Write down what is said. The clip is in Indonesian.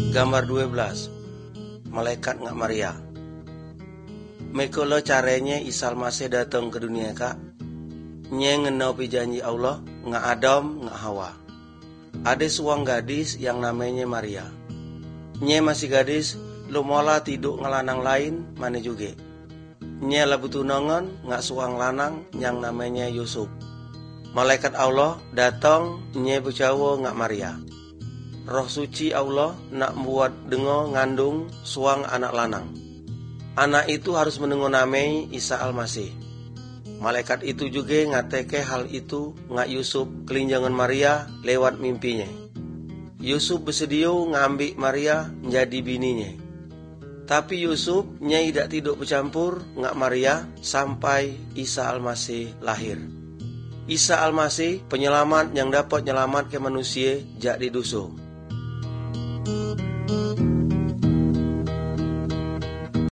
Gambar 12. Malaikat ngak Maria. Mekolo caranya Isa Almasih datang ke dunia kak. Nye ngenopi janji Allah ngak Adam ngak Hawa. Ada seorang gadis yang namanya Maria. Nye masih gadis, lu mola tiduk ngelanang lain mana juga. Nye labu tunangan ngak seorang lanang yang namanya Yusuf. Malaikat Allah datang nye bercawa ngak Maria. Roh suci Allah nak buat dengo ngandung suang anak lanang. Anak itu harus mendengo namai Isa Almasih. Malaikat itu juga ngateke hal itu ngak Yusuf kelinjangan Maria lewat mimpinya. Yusuf bersedia ngambil Maria menjadi bininya. Tapi Yusuf nyai tidak tidur bercampur ngak Maria sampai Isa Almasih lahir. Isa Almasih penyelamat yang dapat nyelamat ke manusia jak di dosa.